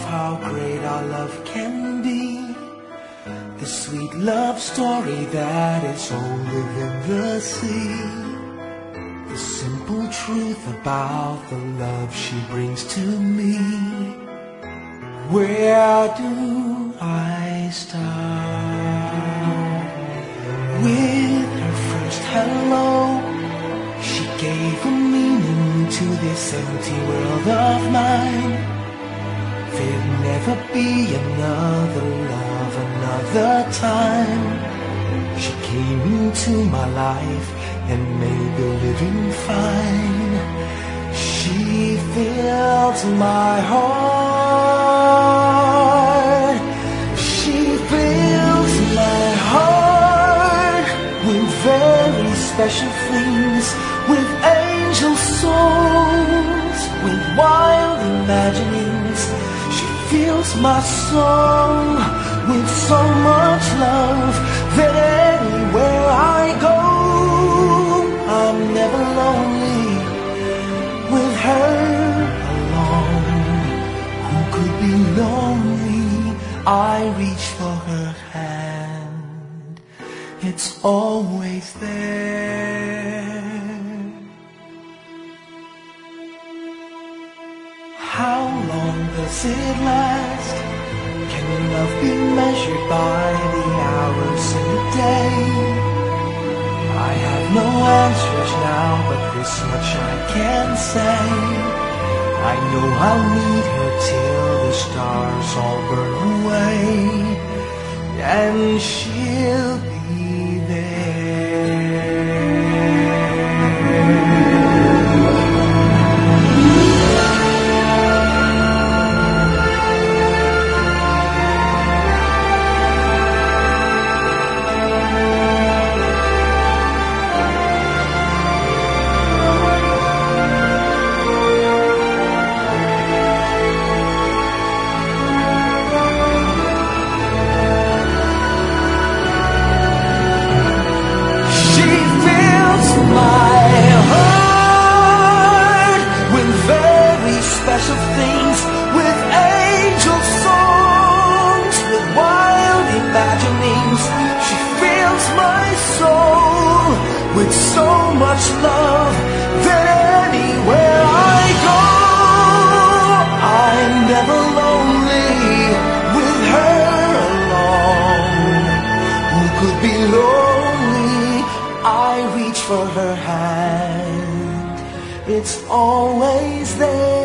how great our love can be. The sweet love story that is older than the sea. The simple truth about the love she brings to me. Where do I start? With her first hello, she gave a meaning to this empty world of mine. There'd never be another love, another time. She came into my life and made the living fine. She fills my heart. She fills my heart with very special things, with angel souls, with wild imaginings. She fills my soul with so much love that anywhere I go, I'm never lonely with her alone. Who could be lonely? I reach for her hand, it's always there. How long does it last? Can love be measured by the hours in a day? I have no answers now, but this much I can say. I know I'll need her till the stars all burn away, and she'll be there. Special things, with angel songs, with wild imaginings. She fills my soul with so much love that anywhere I go, I'm never lonely with her alone. Who could be lonely? I reach for her hand, it's always there.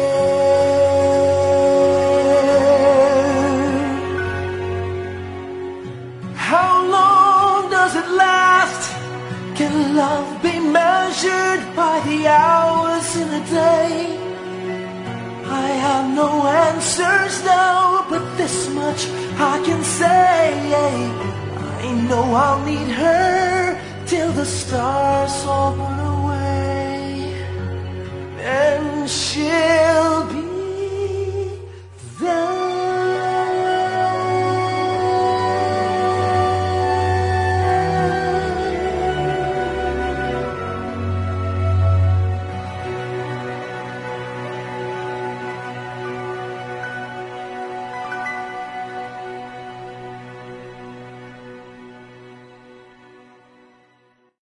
How long does it last? Can love be measured by the hours in a day? I have no answers now, but this much I can say. I know I'll need her till the stars all burn away, and she'll